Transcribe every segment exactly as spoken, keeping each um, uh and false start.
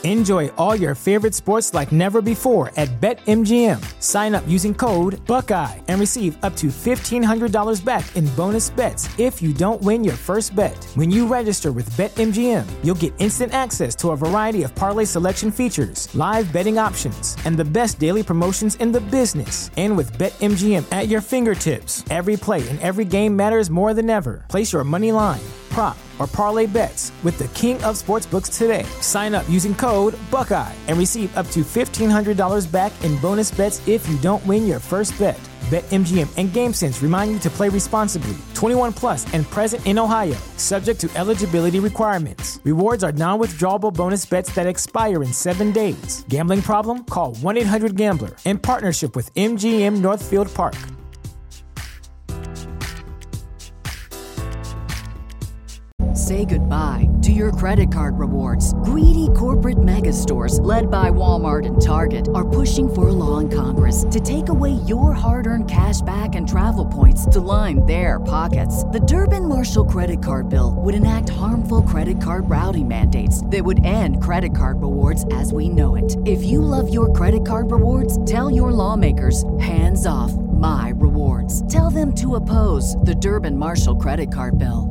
Enjoy all your favorite sports like never before at BetMGM. Sign up using code Buckeye and receive up to fifteen hundred dollars back in bonus bets if you don't win your first bet. When you register with BetMGM, you'll get instant access to a variety of parlay selection features, live betting options, and the best daily promotions in the business. And with BetMGM at your fingertips, every play and every game matters more than ever. Place your money line, prop, or parlay bets with the king of sportsbooks today. Sign up using code Buckeye and receive up to fifteen hundred dollars back in bonus bets if you don't win your first bet. BetMGM and GameSense remind you to play responsibly. twenty-one plus and present in Ohio, subject to eligibility requirements. Rewards are non-withdrawable bonus bets that expire in seven days. Gambling problem? Call one eight hundred gambler in partnership with M G M Northfield Park. Say goodbye to your credit card rewards. Greedy corporate mega stores, led by Walmart and Target, are pushing for a law in Congress to take away your hard-earned cash back and travel points to line their pockets. The Durbin-Marshall credit card bill would enact harmful credit card routing mandates that would end credit card rewards as we know it. If you love your credit card rewards, tell your lawmakers, hands off my rewards. Tell them to oppose the Durbin-Marshall credit card bill.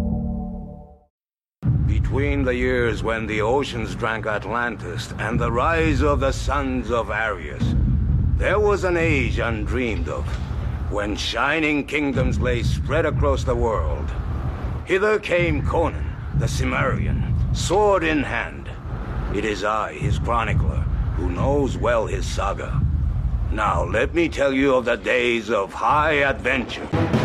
Between the years when the oceans drank Atlantis and the rise of the sons of Arius, there was an age undreamed of, when shining kingdoms lay spread across the world. Hither came Conan, the Cimmerian, sword in hand. It is I, his chronicler, who knows well his saga. Now let me tell you of the days of high adventure.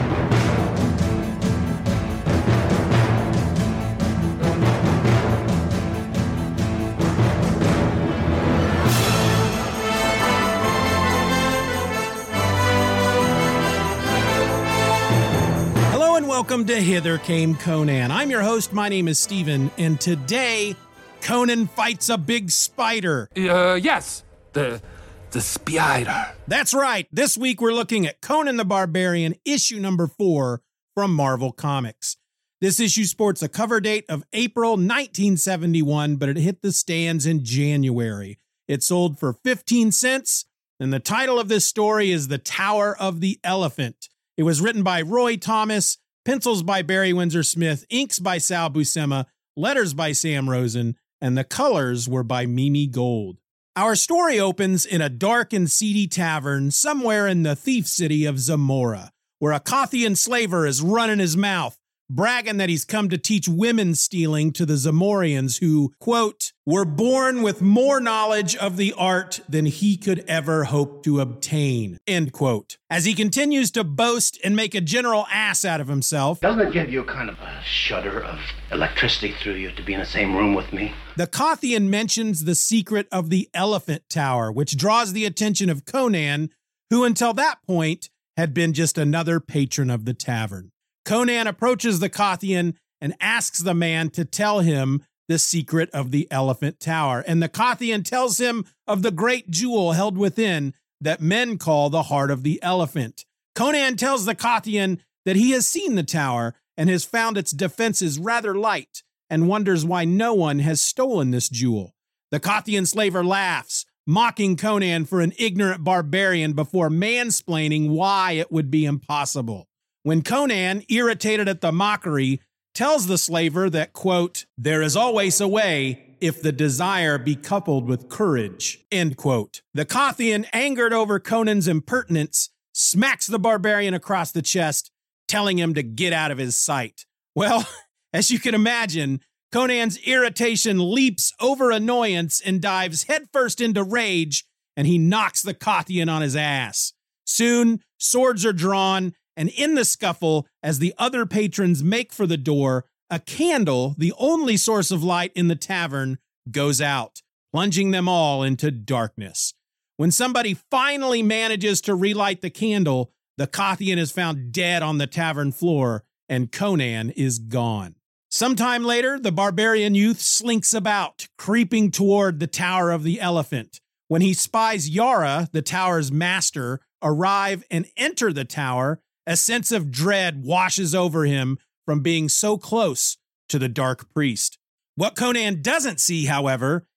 Welcome to Hither Came Conan. I'm your host, my name is Steven, and today, Conan fights a big spider. Uh, yes, the, the spider. That's right, this week we're looking at Conan the Barbarian, issue number four from Marvel Comics. This issue sports a cover date of April nineteen seventy-one, but it hit the stands in January. It sold for fifteen cents, and the title of this story is The Tower of the Elephant. It was written by Roy Thomas, pencils by Barry Windsor Smith, inks by Sal Buscema, letters by Sam Rosen, and the colors were by Mimi Gold. Our story opens in a dark and seedy tavern somewhere in the thief city of Zamora, where a Kothian slaver is running his mouth, bragging that he's come to teach women stealing to the Zamorians who, quote, were born with more knowledge of the art than he could ever hope to obtain, end quote. As he continues to boast and make a general ass out of himself. Doesn't it give you kind of a shudder of electricity through you to be in the same room with me? The Kothian mentions the secret of the Elephant Tower, which draws the attention of Conan, who until that point had been just another patron of the tavern. Conan approaches the Kothian and asks the man to tell him the secret of the Elephant Tower. And the Kothian tells him of the great jewel held within that men call the heart of the elephant. Conan tells the Kothian that he has seen the tower and has found its defenses rather light and wonders why no one has stolen this jewel. The Kothian slaver laughs, mocking Conan for an ignorant barbarian before mansplaining why it would be impossible. When Conan, irritated at the mockery, tells the slaver that, quote, there is always a way if the desire be coupled with courage, end quote. The Kothian, angered over Conan's impertinence, smacks the barbarian across the chest, telling him to get out of his sight. Well, as you can imagine, Conan's irritation leaps over annoyance and dives headfirst into rage, and he knocks the Kothian on his ass. Soon, swords are drawn, and in the scuffle, as the other patrons make for the door, a candle, the only source of light in the tavern, goes out, plunging them all into darkness. When somebody finally manages to relight the candle, the Kothian is found dead on the tavern floor, and Conan is gone. Sometime later, the barbarian youth slinks about, creeping toward the Tower of the Elephant. When he spies Yara, the tower's master, arrive and enter the tower, a sense of dread washes over him from being so close to the Dark Priest. What Conan doesn't see, however,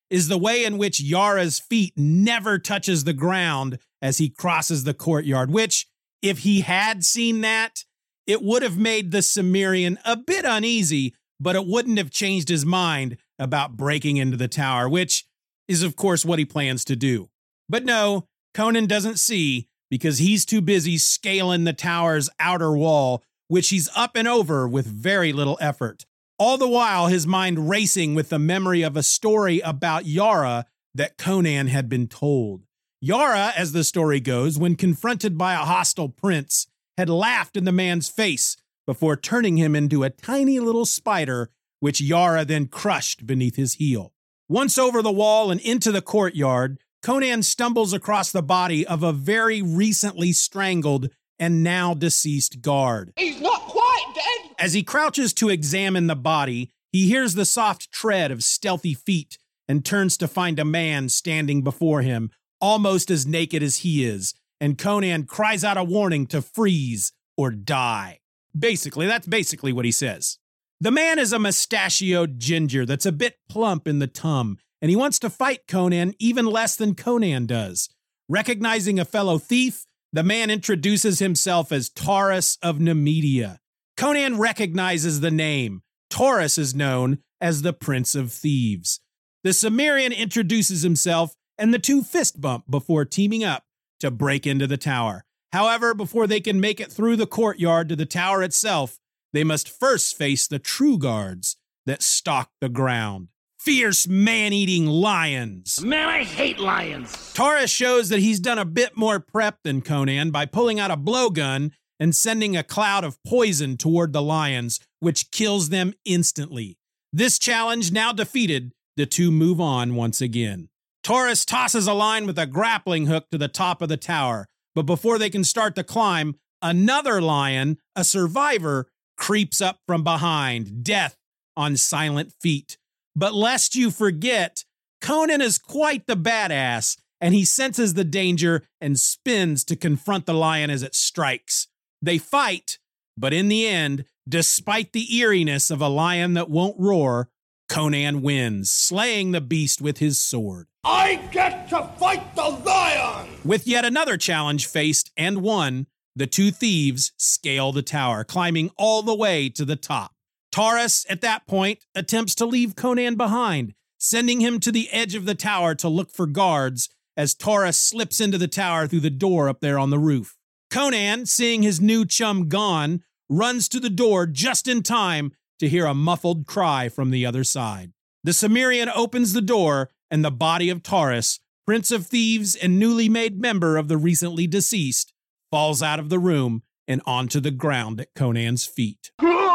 is the way in which Yara's feet never touches the ground as he crosses the courtyard, which, if he had seen that, it would have made the Cimmerian a bit uneasy, but it wouldn't have changed his mind about breaking into the tower, which is, of course, what he plans to do. But no, Conan doesn't see because he's too busy scaling the tower's outer wall, which he's up and over with very little effort. All the while, his mind racing with the memory of a story about Yara that Conan had been told. Yara, as the story goes, when confronted by a hostile prince, had laughed in the man's face before turning him into a tiny little spider, which Yara then crushed beneath his heel. Once over the wall and into the courtyard, Conan stumbles across the body of a very recently strangled and now deceased guard. He's not quite dead! As he crouches to examine the body, he hears the soft tread of stealthy feet and turns to find a man standing before him, almost as naked as he is, and Conan cries out a warning to freeze or die. Basically, that's basically what he says. The man is a mustachioed ginger that's a bit plump in the tum, and he wants to fight Conan even less than Conan does. Recognizing a fellow thief, the man introduces himself as Taurus of Nemedia. Conan recognizes the name. Taurus is known as the Prince of Thieves. The Cimmerian introduces himself, and the two fist bump before teaming up to break into the tower. However, before they can make it through the courtyard to the tower itself, they must first face the true guards that stalk the ground. Fierce man-eating lions. Man, I hate lions. Taurus shows that he's done a bit more prep than Conan by pulling out a blowgun and sending a cloud of poison toward the lions, which kills them instantly. This challenge now defeated, the two move on once again. Taurus tosses a line with a grappling hook to the top of the tower, but before they can start to climb, another lion, a survivor, creeps up from behind, death on silent feet. But lest you forget, Conan is quite the badass, and he senses the danger and spins to confront the lion as it strikes. They fight, but in the end, despite the eeriness of a lion that won't roar, Conan wins, slaying the beast with his sword. I get to fight the lion! With yet another challenge faced and won, the two thieves scale the tower, climbing all the way to the top. Taurus, at that point, attempts to leave Conan behind, sending him to the edge of the tower to look for guards as Taurus slips into the tower through the door up there on the roof. Conan, seeing his new chum gone, runs to the door just in time to hear a muffled cry from the other side. The Cimmerian opens the door, and the body of Taurus, Prince of Thieves and newly made member of the recently deceased, falls out of the room and onto the ground at Conan's feet.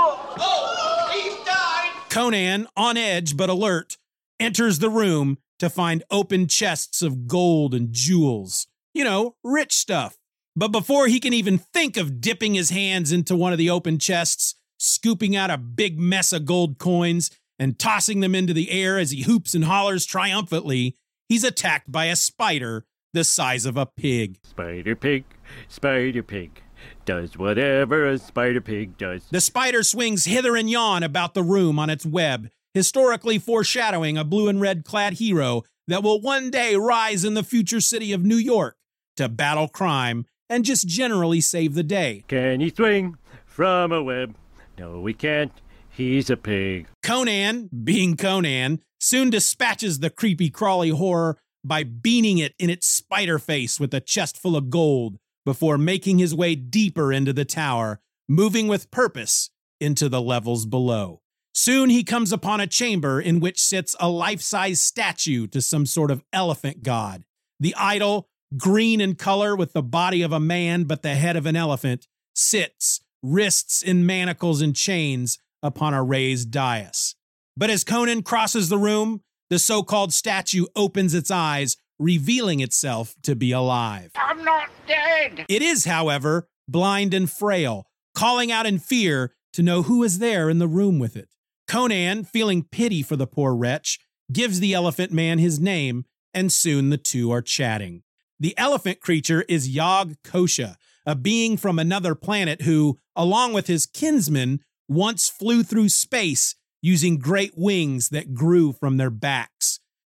Oh, he's died! Conan, on edge but alert, enters the room to find open chests of gold and jewels. You know, rich stuff. But before he can even think of dipping his hands into one of the open chests, scooping out a big mess of gold coins, and tossing them into the air as he hoops and hollers triumphantly, he's attacked by a spider the size of a pig. Spider pig, spider pig, does whatever a spider pig does. The spider swings hither and yon about the room on its web, historically foreshadowing a blue and red clad hero that will one day rise in the future city of New York to battle crime and just generally save the day. Can he swing from a web? No, he can't. He's a pig. Conan, being Conan, soon dispatches the creepy crawly horror by beating it in its spider face with a chest full of gold before making his way deeper into the tower, moving with purpose into the levels below. Soon he comes upon a chamber in which sits a life-size statue to some sort of elephant god. The idol, green in color with the body of a man but the head of an elephant, sits, wrists in manacles and chains, upon a raised dais. But as Conan crosses the room, the so-called statue opens its eyes, revealing itself to be alive. I'm not dead! It is, however, blind and frail, calling out in fear to know who is there in the room with it. Conan, feeling pity for the poor wretch, gives the elephant man his name, and soon the two are chatting. The elephant creature is Yog Kosha, a being from another planet who, along with his kinsmen, once flew through space using great wings that grew from their backs.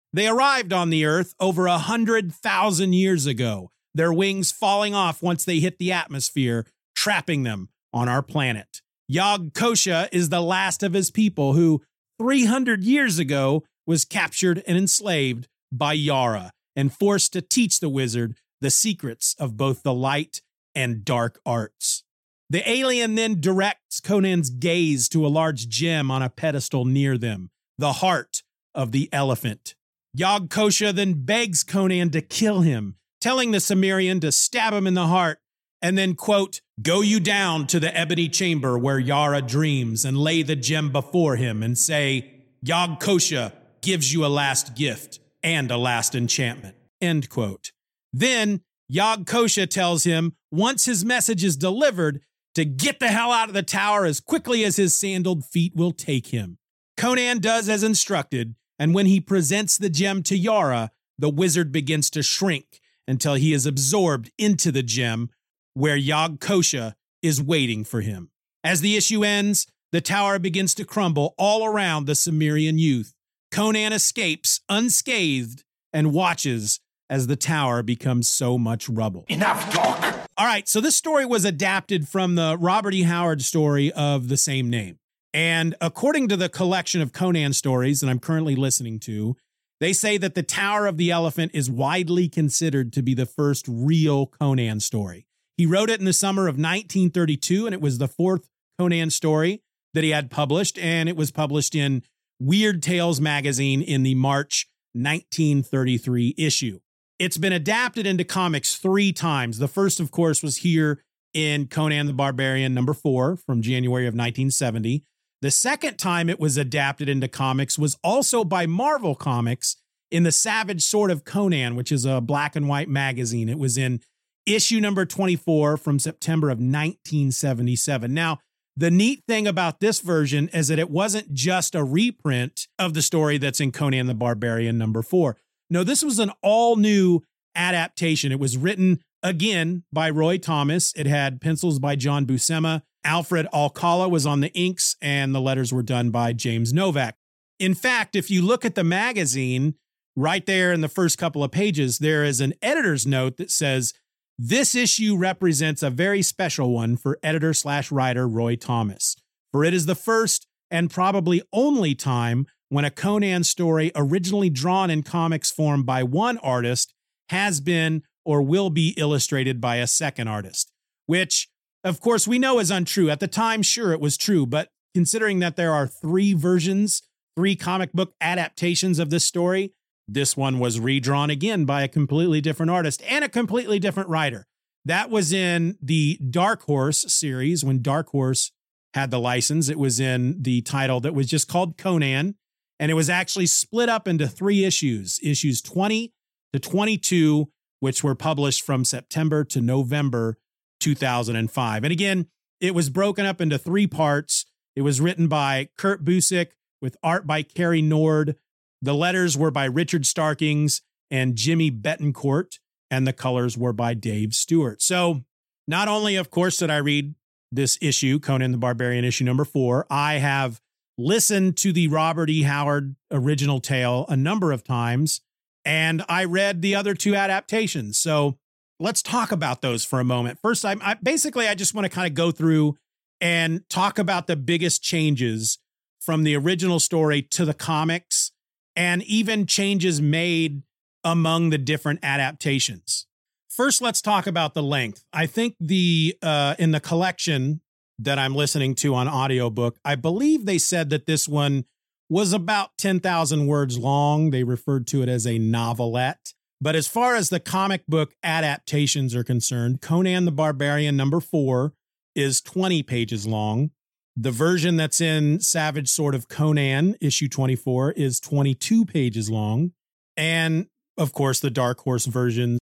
They arrived on the Earth over a hundred thousand years ago, their wings falling off once they hit the atmosphere, trapping them on our planet. Yog-Kosha is the last of his people who, three hundred years ago, was captured and enslaved by Yara and forced to teach the wizard the secrets of both the light and dark arts. The alien then directs Conan's gaze to a large gem on a pedestal near them, the heart of the elephant. Yog-Kosha then begs Conan to kill him, telling the Cimmerian to stab him in the heart, and then, quote, "Go you down to the ebony chamber where Yara dreams and lay the gem before him and say, Yog-Kosha gives you a last gift and a last enchantment," end quote. Then Yog-Kosha tells him, once his message is delivered, to get the hell out of the tower as quickly as his sandaled feet will take him. Conan does as instructed, and when he presents the gem to Yara, the wizard begins to shrink until he is absorbed into the gem, where Yog-Kosha is waiting for him. As the issue ends, the tower begins to crumble all around the Cimmerian youth. Conan escapes unscathed and watches as the tower becomes so much rubble. Enough talk! All right, so this story was adapted from the Robert E. Howard story of the same name. And according to the collection of Conan stories that I'm currently listening to, they say that the Tower of the Elephant is widely considered to be the first real Conan story. He wrote it in the summer of nineteen thirty-two, and it was the fourth Conan story that he had published, and it was published in Weird Tales magazine in the March nineteen thirty-three issue. It's been adapted into comics three times. The first, of course, was here in Conan the Barbarian number four from January of nineteen seventy. The second time it was adapted into comics was also by Marvel Comics in the Savage Sword of Conan, which is a black and white magazine. It was in issue number twenty-four from September of nineteen seventy-seven. Now, the neat thing about this version is that it wasn't just a reprint of the story that's in Conan the Barbarian number four. No, this was an all-new adaptation. It was written, again, by Roy Thomas. It had pencils by John Buscema. Alfred Alcala was on the inks, and the letters were done by James Novak. In fact, if you look at the magazine, right there in the first couple of pages, there is an editor's note that says, "This issue represents a very special one for editor slash writer Roy Thomas, for it is the first and probably only time when a Conan story originally drawn in comics form by one artist has been or will be illustrated by a second artist," which, of course, we know is untrue. At the time, sure, it was true, but considering that there are three versions, three comic book adaptations of this story, this one was redrawn again by a completely different artist and a completely different writer. That was in the Dark Horse series when Dark Horse had the license. It was in the title that was just called Conan, and it was actually split up into three issues, issues twenty to twenty-two, which were published from September to November two thousand five. And again, it was broken up into three parts. It was written by Kurt Busiek with art by Kerry Nord. The letters were by Richard Starkings and Jimmy Betancourt, and the colors were by Dave Stewart. So not only, of course, did I read this issue, Conan the Barbarian issue number four, I have listened to the Robert E. Howard original tale a number of times, and I read the other two adaptations. So let's talk about those for a moment. First, I, I basically, I just want to kind of go through and talk about the biggest changes from the original story to the comics, and even changes made among the different adaptations. First, let's talk about the length. I think the uh, in the collection that I'm listening to on audiobook, I believe they said that this one was about ten thousand words long. They referred to it as a novelette. But as far as the comic book adaptations are concerned, Conan the Barbarian number four is twenty pages long. The version that's in Savage Sword of Conan, issue twenty-four, is twenty-two pages long. And, of course, the Dark Horse versions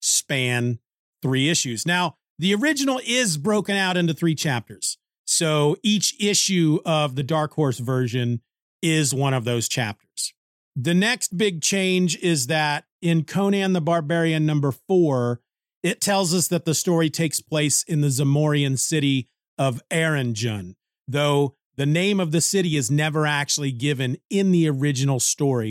span three issues. Now, the original is broken out into three chapters. So each issue of the Dark Horse version is one of those chapters. The next big change is that in Conan the Barbarian number four, it tells us that the story takes place in the Zamorian city of Eranjun, though the name of the city is never actually given in the original story.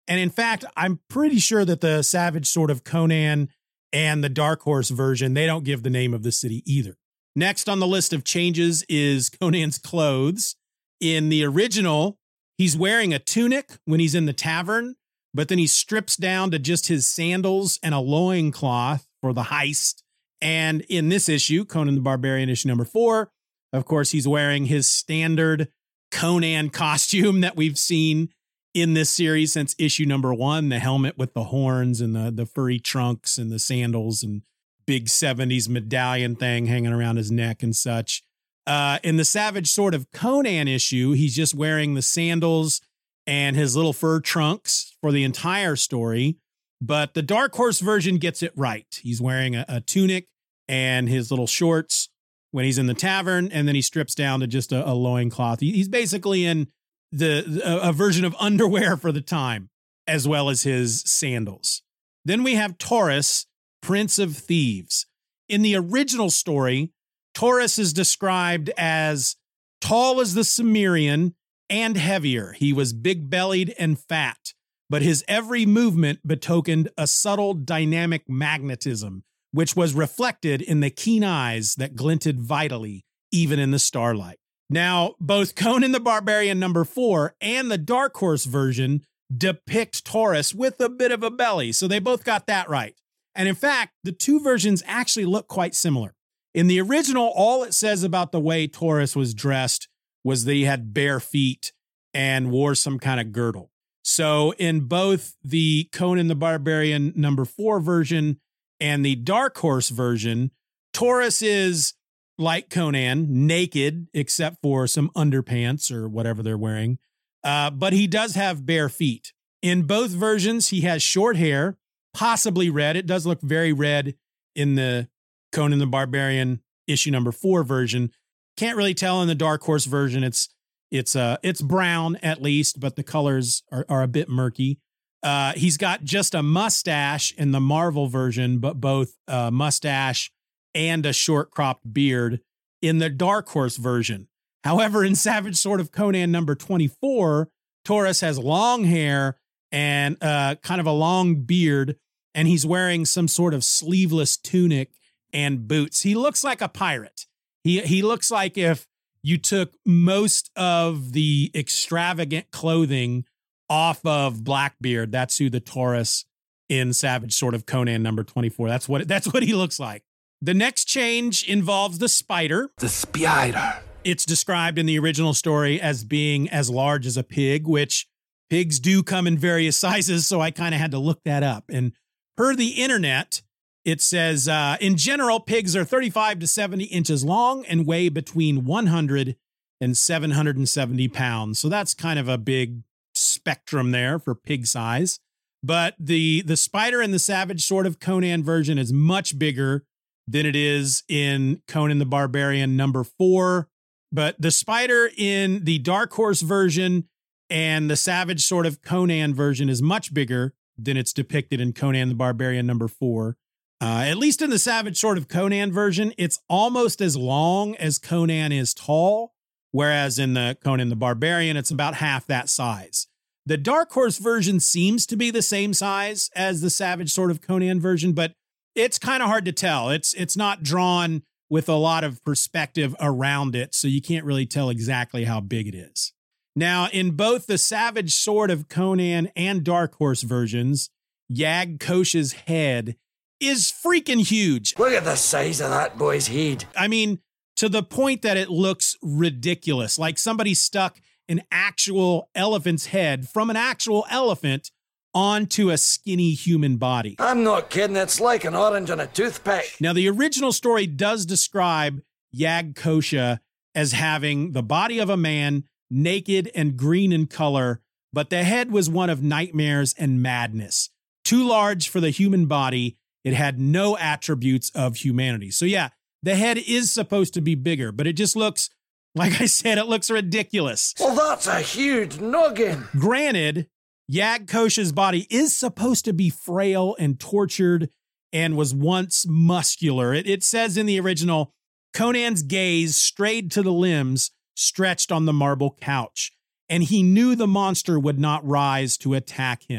And in fact, I'm pretty sure that the Savage Sword of Conan and the Dark Horse version, they don't give the name of the city either. Next on the list of changes is Conan's clothes. In the original, he's wearing a tunic when he's in the tavern, but then he strips down to just his sandals and a loincloth for the heist. And in this issue, Conan the Barbarian issue number four, of course, he's wearing his standard Conan costume that we've seen in this series since issue number one, the helmet with the horns and the, the furry trunks and the sandals and big seventies medallion thing hanging around his neck and such. Uh, in the Savage Sword of Conan issue, he's just wearing the sandals and his little fur trunks for the entire story. But the Dark Horse version gets it right. He's wearing a, a tunic and his little shorts when he's in the tavern, and then he strips down to just a, a loincloth. He, he's basically in the, the a version of underwear for the time, as well as his sandals. Then we have Taurus, Prince of Thieves. In the original story, Taurus is described as tall as the Cimmerian and heavier. He was big-bellied and fat, but his every movement betokened a subtle dynamic magnetism, which was reflected in the keen eyes that glinted vitally, even in the starlight. Now, both Conan the Barbarian number four and the Dark Horse version depict Taurus with a bit of a belly, so they both got that right. And in fact, the two versions actually look quite similar. In the original, all it says about the way Taurus was dressed was that he had bare feet and wore some kind of girdle. So in both the Conan the Barbarian number four version and the Dark Horse version, Taurus is like Conan, naked, except for some underpants or whatever they're wearing. Uh, but he does have bare feet. In both versions, he has short hair, possibly red. It does look very red in the Conan the Barbarian issue number four version. Can't really tell in the Dark Horse version. It's it's uh it's brown at least, but the colors are, are a bit murky. Uh, he's got just a mustache in the Marvel version, but both a mustache and a short cropped beard in the Dark Horse version. However, in Savage Sword of Conan number twenty-four, Taurus has long hair and uh, kind of a long beard, and he's wearing some sort of sleeveless tunic and boots. He looks like a pirate. He he looks like if you took most of the extravagant clothing off of Blackbeard. That's who the Taurus in Savage Sword of Conan number twenty-four. That's what that's what he looks like. The next change involves the spider. The spider. It's described in the original story as being as large as a pig, which pigs do come in various sizes, so I kind of had to look that up. And per the internet, it says, uh, in general, pigs are thirty-five to seventy inches long and weigh between one hundred and seven hundred seventy pounds. So that's kind of a big spectrum there for pig size. But the, the spider in the Savage Sword of Conan version is much bigger than it is in Conan the Barbarian number four. But the spider in the Dark Horse version and the Savage Sword of Conan version is much bigger than it's depicted in Conan the Barbarian number four. Uh, at least in the Savage Sword of Conan version, it's almost as long as Conan is tall, whereas in the Conan the Barbarian, it's about half that size. The Dark Horse version seems to be the same size as the Savage Sword of Conan version, but it's kind of hard to tell. It's it's not drawn with a lot of perspective around it, so you can't really tell exactly how big it is. Now, in both the Savage Sword of Conan and Dark Horse versions, Yag Kosh's head is freaking huge. Look at the size of that boy's head. I mean, to the point that it looks ridiculous, like somebody stuck an actual elephant's head from an actual elephant onto a skinny human body. I'm not kidding, it's like an orange on a toothpick. Now, the original story does describe Yag Kosha as having the body of a man, naked and green in color, but the head was one of nightmares and madness. Too large for the human body, it had no attributes of humanity. So yeah, the head is supposed to be bigger, but it just looks, like I said, it looks ridiculous. Well, that's a huge noggin. Granted, Yag Kosha's body is supposed to be frail and tortured and was once muscular. It, it says in the original, Conan's gaze strayed to the limbs stretched on the marble couch, and he knew the monster would not rise to attack him.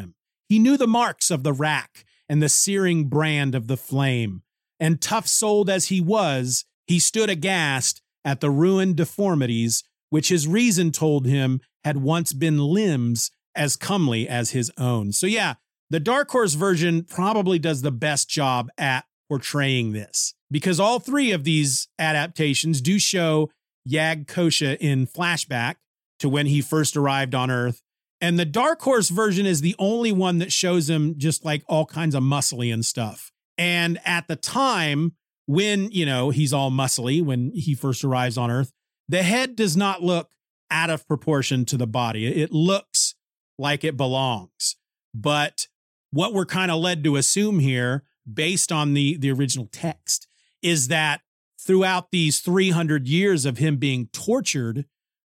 He knew the marks of the rack and the searing brand of the flame. And tough-souled as he was, he stood aghast at the ruined deformities which his reason told him had once been limbs as comely as his own. So yeah, the Dark Horse version probably does the best job at portraying this, because all three of these adaptations do show Yag-Kosha in flashback to when he first arrived on Earth. And the Dark Horse version is the only one that shows him just like all kinds of muscly and stuff. And at the time when, you know, he's all muscly, when he first arrives on Earth, the head does not look out of proportion to the body. It looks like it belongs. But what we're kind of led to assume here, based on the, the original text, is that throughout these three hundred years of him being tortured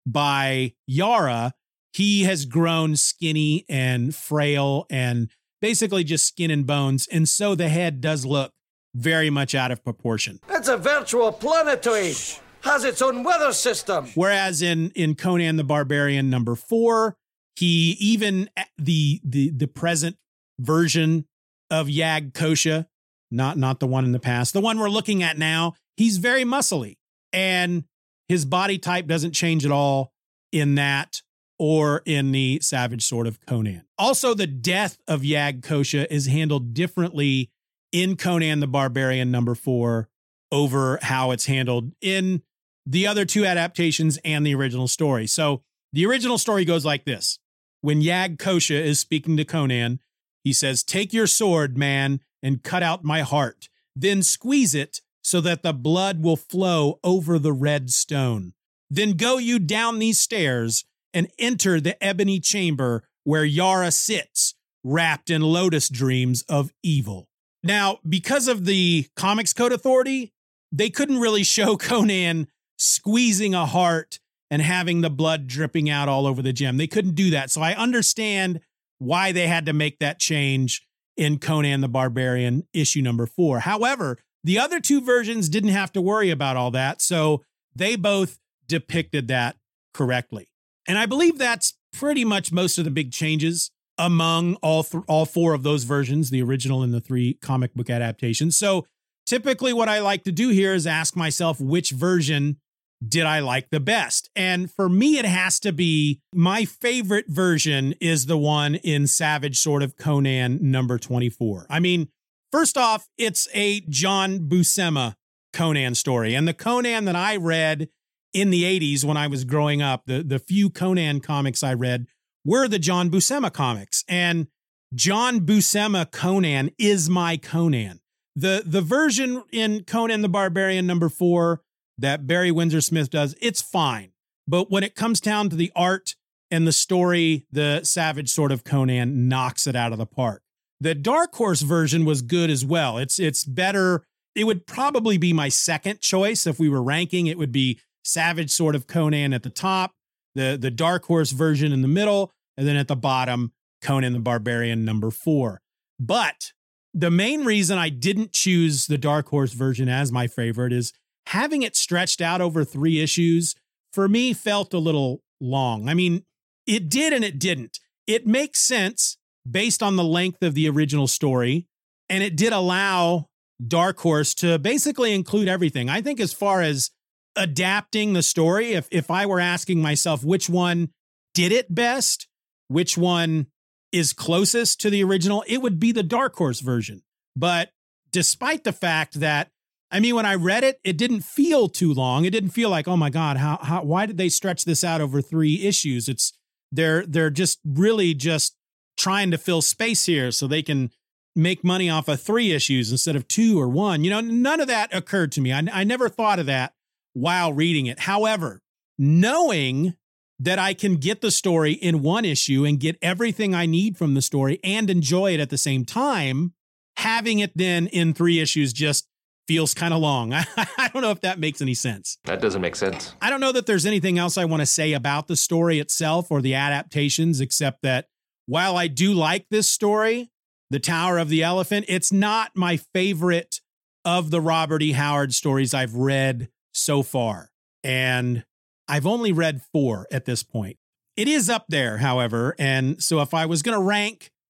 by Yara, he has grown skinny and frail and basically just skin and bones. And so the head does look very much out of proportion. It's a virtual planetoid. Has its own weather system. Whereas in, in Conan the Barbarian number four, he even the the the present version of Yag-Kosha, not, not the one in the past, the one we're looking at now, he's very muscly. And his body type doesn't change at all in that or in the Savage Sword of Conan. Also, the death of Yag-Kosha is handled differently in Conan the Barbarian number four over how it's handled in the other two adaptations and the original story. So the original story goes like this. When Yag-Kosha is speaking to Conan, he says, "Take your sword, man, and cut out my heart. Then squeeze it so that the blood will flow over the red stone. Then go you down these stairs and enter the ebony chamber where Yara sits, wrapped in lotus dreams of evil." Now, because of the Comics Code Authority, they couldn't really show Conan squeezing a heart and having the blood dripping out all over the gem. They couldn't do that. So I understand why they had to make that change in Conan the Barbarian issue number four. However, the other two versions didn't have to worry about all that. So they both depicted that correctly. And I believe that's pretty much most of the big changes among all th- all four of those versions, the original and the three comic book adaptations. So typically what I like to do here is ask myself, which version did I like the best? And for me, it has to be my favorite version is the one in Savage Sword of Conan number twenty-four. I mean, first off, it's a John Buscema Conan story. And the Conan that I read in the eighties when I was growing up, the, the few Conan comics I read were the John Buscema comics. And John Buscema Conan is my Conan. The, the version in Conan the Barbarian number four that Barry Windsor Smith does, it's fine. But when it comes down to the art and the story, the Savage Sword of Conan knocks it out of the park. The Dark Horse version was good as well. It's it's better. It would probably be my second choice if we were ranking. It would be Savage Sword of Conan at the top, the, the Dark Horse version in the middle, and then at the bottom, Conan the Barbarian number four. But the main reason I didn't choose the Dark Horse version as my favorite is having it stretched out over three issues, for me, felt a little long. I mean, it did and it didn't. It makes sense based on the length of the original story, and it did allow Dark Horse to basically include everything. I think as far as adapting the story, if, if I were asking myself which one did it best, which one is closest to the original, it would be the Dark Horse version. But despite the fact that, I mean, when I read it, it didn't feel too long. It didn't feel like, oh my God, how, how, why did they stretch this out over three issues? It's they're, they're just really just trying to fill space here so they can make money off of three issues instead of two or one. You know, none of that occurred to me. I, I never thought of that while reading it. However, knowing that I can get the story in one issue and get everything I need from the story and enjoy it at the same time, having it then in three issues just feels kind of long. I, I don't know if that makes any sense. That doesn't make sense. I don't know that there's anything else I want to say about the story itself or the adaptations, except that while I do like this story, The Tower of the Elephant, it's not my favorite of the Robert E. Howard stories I've read so far. And I've only read four at this point. It is up there, however. And so if I was going to rank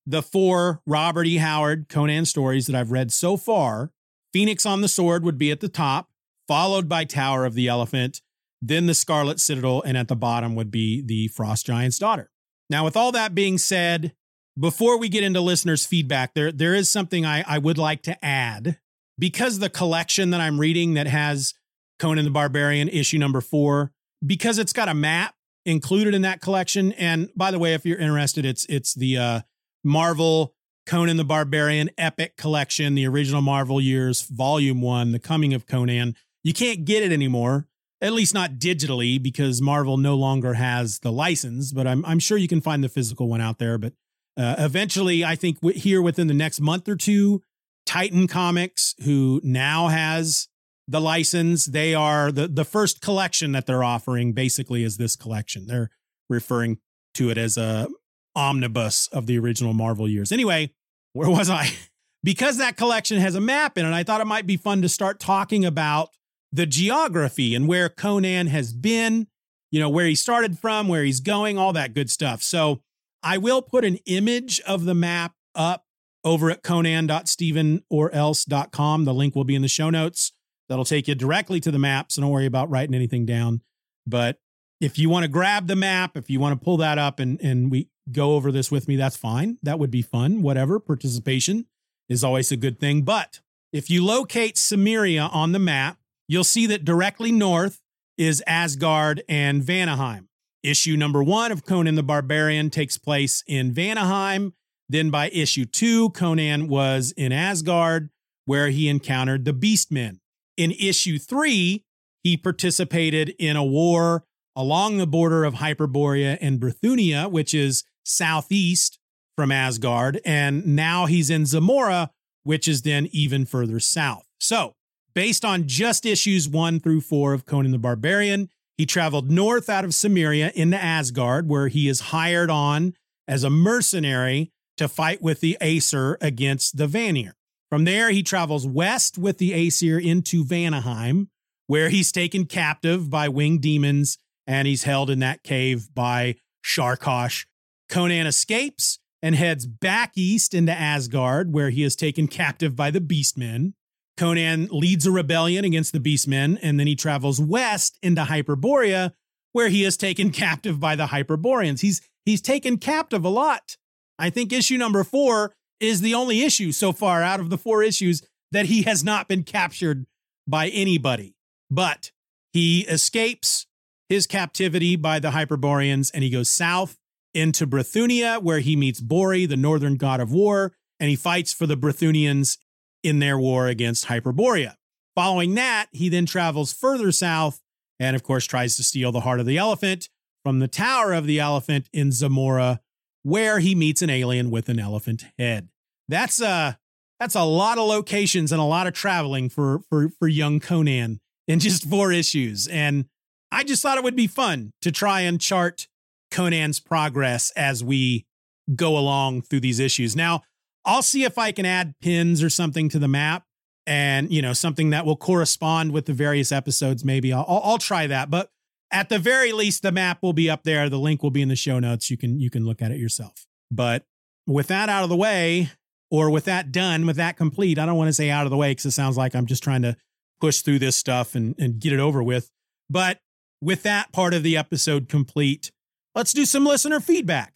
the four Robert E. Howard Conan stories that I've read so far, Phoenix on the Sword would be at the top, followed by Tower of the Elephant, then the Scarlet Citadel, and at the bottom would be the Frost Giant's Daughter. Now, with all that being said, before we get into listeners' feedback, there there is something I, I would like to add. Because the collection that I'm reading that has Conan the Barbarian issue number four, because it's got a map included in that collection. And by the way, if you're interested, it's it's the uh, Marvel Conan the Barbarian Epic Collection, the original Marvel years, volume one, The Coming of Conan. You can't get it anymore, at least not digitally, because Marvel no longer has the license, but I'm, I'm sure you can find the physical one out there. But uh, eventually, I think w- here within the next month or two, Titan Comics, who now has the license, they are the, the first collection that they're offering basically is this collection. They're referring to it as a omnibus of the original Marvel years. Anyway, where was I? Because that collection has a map in it, I thought it might be fun to start talking about the geography and where Conan has been, you know, where he started from, where he's going, all that good stuff. So I will put an image of the map up over at conan dot stephen or else dot com. The link will be in the show notes. That'll take you directly to the map, so don't worry about writing anything down. But if you want to grab the map, if you want to pull that up and, and we go over this with me, that's fine. That would be fun. Whatever. Participation is always a good thing. But if you locate Cimmeria on the map, you'll see that directly north is Asgard and Vanaheim. Issue number one of Conan the Barbarian takes place in Vanaheim. Then by issue two, Conan was in Asgard, where he encountered the Beastmen. In issue three, he participated in a war along the border of Hyperborea and Brithunia, which is southeast from Asgard. And now he's in Zamora, which is then even further south. So based on just issues one through four of Conan the Barbarian, he traveled north out of Cimmeria into Asgard, where he is hired on as a mercenary to fight with the Aesir against the Vanir. From there, he travels west with the Aesir into Vanaheim, where he's taken captive by winged demons, and he's held in that cave by Sharkosh. Conan escapes and heads back east into Asgard, where he is taken captive by the Beastmen. Conan leads a rebellion against the Beastmen, and then he travels west into Hyperborea, where he is taken captive by the Hyperboreans. He's he's taken captive a lot. I think issue number four is the only issue so far out of the four issues that he has not been captured by anybody. But he escapes his captivity by the Hyperboreans, and he goes south into Brithunia, where he meets Bori, the northern god of war, and he fights for the Brythunians in their war against Hyperborea. Following that, he then travels further south and, of course, tries to steal the heart of the elephant from the Tower of the Elephant in Zamora, where he meets an alien with an elephant head. That's a, that's a lot of locations and a lot of traveling for, for, for young Conan in just four issues. And I just thought it would be fun to try and chart Conan's progress as we go along through these issues. Now, I'll see if I can add pins or something to the map and, you know, something that will correspond with the various episodes. Maybe I'll, I'll, I'll try that. But at the very least, the map will be up there. The link will be in the show notes. You can, you can look at it yourself. But with that out of the way, or with that done, with that complete, I don't want to say out of the way because it sounds like I'm just trying to push through this stuff and, and get it over with. But with that part of the episode complete, let's do some listener feedback.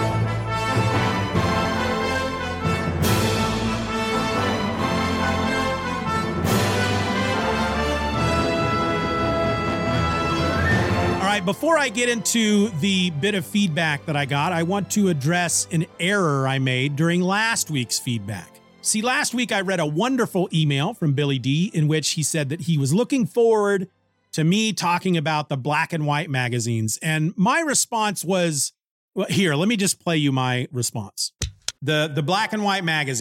All right, before I get into the bit of feedback that I got, I want to address an error I made during last week's feedback. See, last week I read a wonderful email from Billy D in which he said that he was looking forward to me talking about the black and white magazines. And my response was, well, here, let me just play you my response. The, the black and white magazines.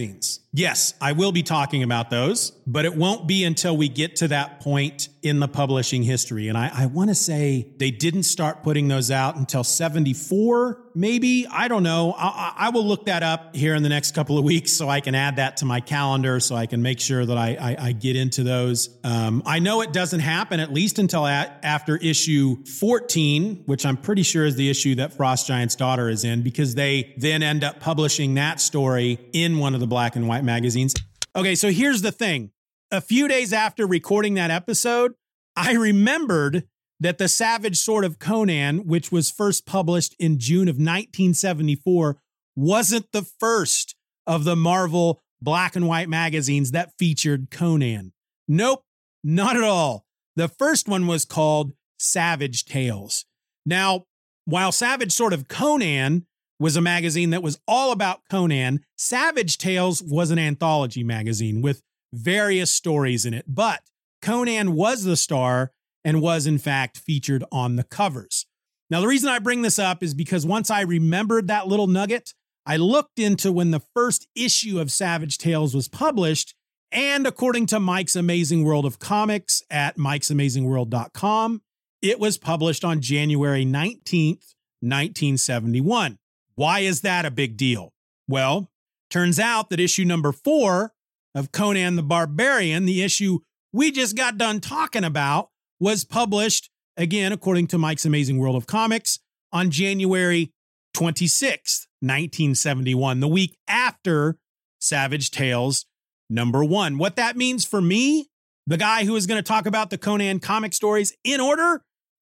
Yes, I will be talking about those, but it won't be until we get to that point in the publishing history. And I, I want to say they didn't start putting those out until seventy-four, maybe. I don't know. I, I will look that up here in the next couple of weeks so I can add that to my calendar so I can make sure that I, I, I get into those. Um, I know it doesn't happen at least until at, after issue fourteen, which I'm pretty sure is the issue that Frost Giant's daughter is in, because they then end up publishing that story in one of the black and white magazines. Okay, so here's the thing. A few days after recording that episode, I remembered that the Savage Sword of Conan, which was first published in June of nineteen seventy-four, wasn't the first of the Marvel black and white magazines that featured Conan. Nope, not at all. The first one was called Savage Tales. Now, while Savage Sword of Conan was a magazine that was all about Conan, Savage Tales was an anthology magazine with various stories in it. But Conan was the star and was, in fact, featured on the covers. Now, the reason I bring this up is because once I remembered that little nugget, I looked into when the first issue of Savage Tales was published, and according to Mike's Amazing World of Comics at mikes amazing world dot com, it was published on January nineteenth, nineteen seventy-one. Why is that a big deal? Well, turns out that issue number four of Conan the Barbarian, the issue we just got done talking about, was published, again, according to Mike's Amazing World of Comics, on January twenty-sixth, nineteen seventy-one, the week after Savage Tales number one. What that means for me, the guy who is going to talk about the Conan comic stories in order,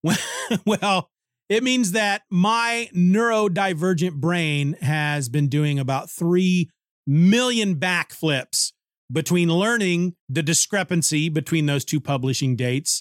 well, it means that my neurodivergent brain has been doing about three million backflips between learning the discrepancy between those two publishing dates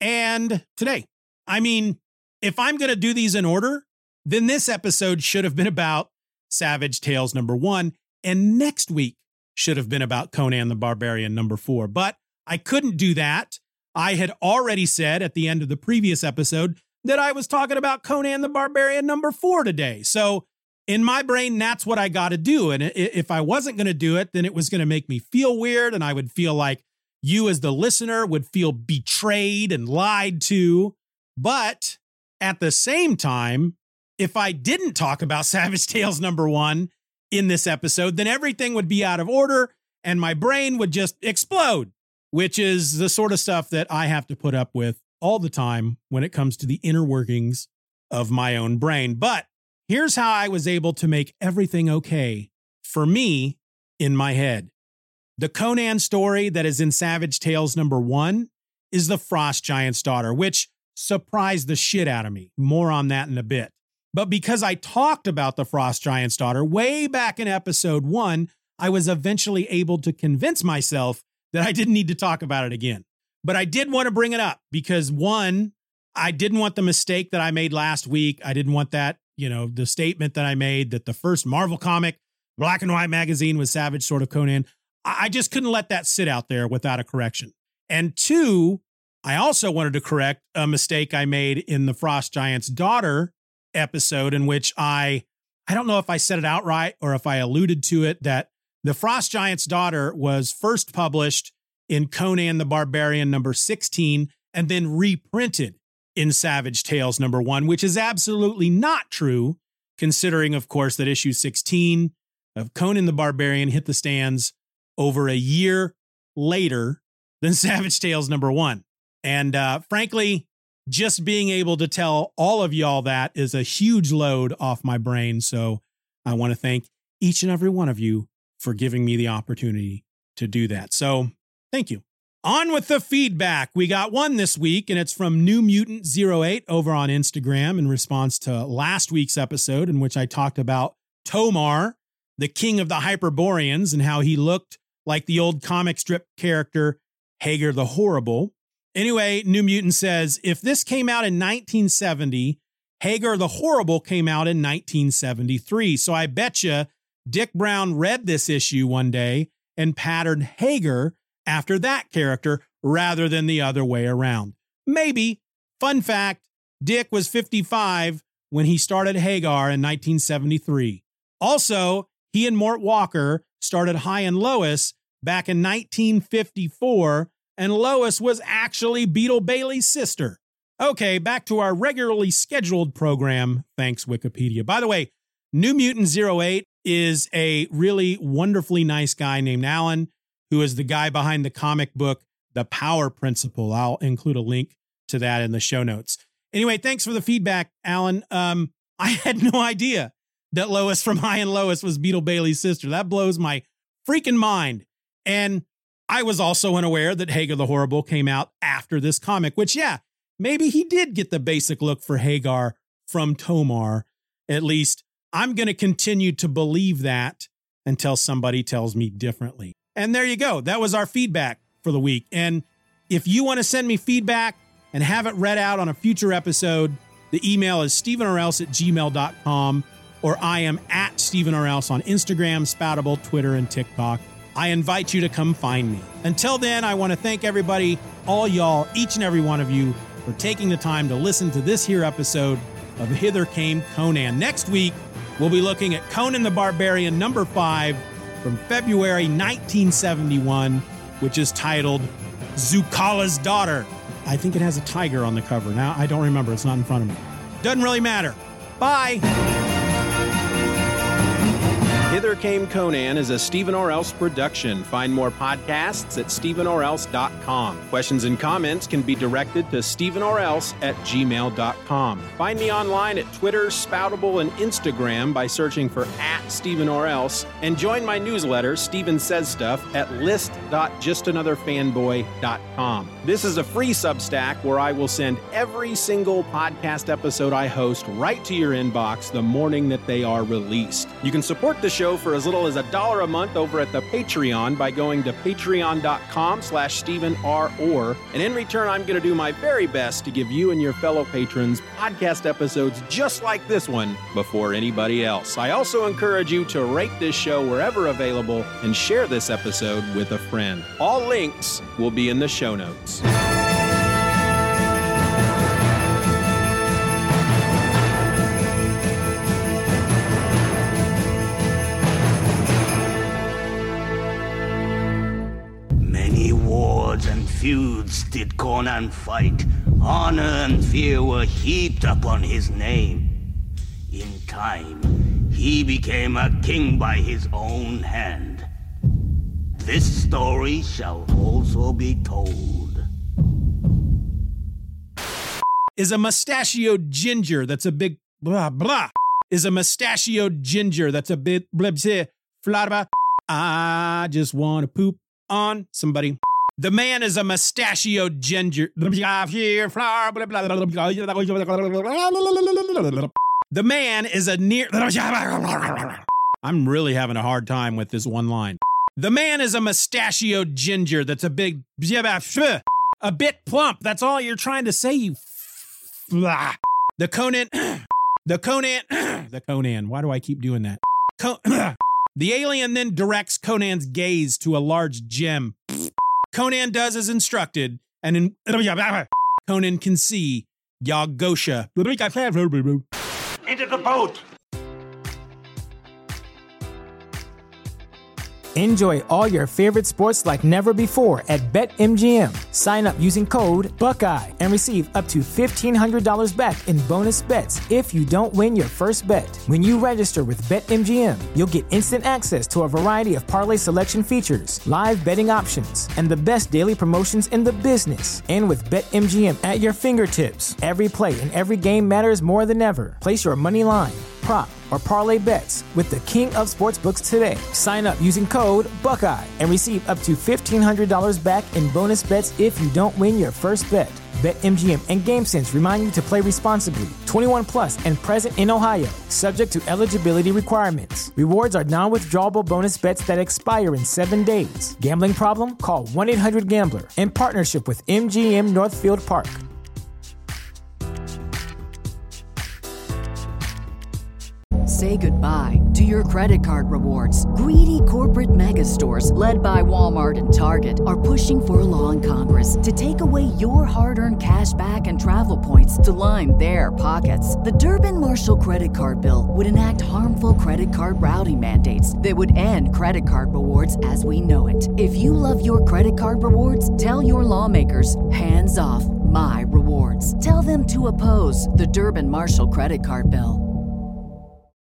and today. I mean, if I'm going to do these in order, then this episode should have been about Savage Tales number one, and next week should have been about Conan the Barbarian number four. But I couldn't do that. I had already said at the end of the previous episode that I was talking about Conan the Barbarian number four today. So in my brain, that's what I got to do. And if I wasn't going to do it, then it was going to make me feel weird. And I would feel like you as the listener would feel betrayed and lied to. But at the same time, if I didn't talk about Savage Tales number one in this episode, then everything would be out of order and my brain would just explode, which is the sort of stuff that I have to put up with all the time when it comes to the inner workings of my own brain. But here's how I was able to make everything okay for me in my head. The Conan story that is in Savage Tales number one is the Frost Giant's daughter, which surprised the shit out of me. More on that in a bit. But because I talked about the Frost Giant's daughter way back in episode one, I was eventually able to convince myself that I didn't need to talk about it again. But I did want to bring it up because, one, I didn't want the mistake that I made last week. I didn't want that, you know, the statement that I made that the first Marvel comic, black and white magazine, was Savage Sword of Conan. I just couldn't let that sit out there without a correction. And two, I also wanted to correct a mistake I made in the Frost Giant's daughter episode, in which I, I don't know if I said it outright or if I alluded to it, that the Frost Giant's daughter was first published in Conan the Barbarian number sixteen and then reprinted in Savage Tales number one, which is absolutely not true, considering, of course, that issue sixteen of Conan the Barbarian hit the stands over a year later than Savage Tales number one. And uh, frankly, just being able to tell all of y'all that is a huge load off my brain. So I want to thank each and every one of you for giving me the opportunity to do that. So thank you. On with the feedback. We got one this week, and it's from New Mutant zero eight over on Instagram in response to last week's episode in which I talked about Tomar, the king of the Hyperboreans, and how he looked like the old comic strip character Hagar the Horrible. Anyway, New Mutant says, if this came out in nineteen seventy, Hagar the Horrible came out in nineteen seventy-three. So I betcha Dick Brown read this issue one day and patterned Hagar after that character rather than the other way around. Maybe. Fun fact, Dick was fifty-five when he started Hagar in nineteen seventy-three. Also, he and Mort Walker started High and Lois back in nineteen fifty-four, and Lois was actually Beetle Bailey's sister. Okay, back to our regularly scheduled program. Thanks, Wikipedia. By the way, New Mutant zero eight is a really wonderfully nice guy named Alan, who is the guy behind the comic book, The Power Principle. I'll include a link to that in the show notes. Anyway, thanks for the feedback, Alan. Um, I had no idea that Lois from High and Lois was Beetle Bailey's sister. That blows my freaking mind. And I was also unaware that Hagar the Horrible came out after this comic, which, yeah, maybe he did get the basic look for Hagar from Tomar. At least I'm going to continue to believe that until somebody tells me differently. And there you go. That was our feedback for the week. And if you want to send me feedback and have it read out on a future episode, the email is stephenorelse at gmail dot com, or I am at Stephen or Else on Instagram, Spoutable, Twitter, and TikTok. I invite you to come find me. Until then, I want to thank everybody, all y'all, each and every one of you, for taking the time to listen to this here episode of Hither Came Conan. Next week, we'll be looking at Conan the Barbarian number five from February nineteen seventy-one, which is titled Zukala's Daughter. I think it has a tiger on the cover. Now, I don't remember. It's not in front of me. Doesn't really matter. Bye. Hither Came Conan is a Stephen or Else production. Find more podcasts at stephen or else dot com. Questions and comments can be directed to stephen or else at gmail dot com. Find me online at Twitter, Spoutable, and Instagram by searching for at Stephen or Else, and join my newsletter, Stephen Says Stuff, at list dot just another fanboy dot com. This is a free Substack where I will send every single podcast episode I host right to your inbox the morning that they are released. You can support the show for as little as a dollar a month over at the Patreon by going to patreon dot com slash Stephen R. Orr. And in return, I'm going to do my very best to give you and your fellow patrons podcast episodes just like this one before anybody else. I also encourage you to rate this show wherever available and share this episode with a friend. All links will be in the show notes. And feuds did Conan fight. Honor and fear were heaped upon his name. In time, he became a king by his own hand. This story shall also be told. Is a mustachioed ginger that's a big blah blah. Is a mustachioed ginger that's a bit blah blah blah. I just want to poop on somebody. The man is a mustachioed ginger. The man is a near... I'm really having a hard time with this one line. The man is a mustachioed ginger that's a big... a bit plump. That's all you're trying to say, you... The Conan... The Conan... The Conan. Why do I keep doing that? Co- the alien then directs Conan's gaze to a large gem. Conan does as instructed, and in Conan can see Yagosha. Into the boat! Enjoy all your favorite sports like never before at BetMGM. Sign up using code Buckeye and receive up to fifteen hundred dollars back in bonus bets if you don't win your first bet. When you register with BetMGM, you'll get instant access to a variety of parlay selection features, live betting options, and the best daily promotions in the business. And with BetMGM at your fingertips, every play and every game matters more than ever. Place your money line, prop, or parlay bets with the king of sportsbooks today. Sign up using code Buckeye and receive up to fifteen hundred dollars back in bonus bets if you don't win your first bet. BetMGM and GameSense remind you to play responsibly. twenty-one plus and present in Ohio, subject to eligibility requirements. Rewards are non-withdrawable bonus bets that expire in seven days. Gambling problem? Call one eight hundred gambler in partnership with M G M Northfield Park. Say goodbye to your credit card rewards. Greedy corporate mega stores, led by Walmart and Target, are pushing for a law in Congress to take away your hard-earned cash back and travel points to line their pockets. The Durbin-Marshall credit card bill would enact harmful credit card routing mandates that would end credit card rewards as we know it. If you love your credit card rewards, tell your lawmakers, hands off my rewards. Tell them to oppose the Durbin-Marshall credit card bill.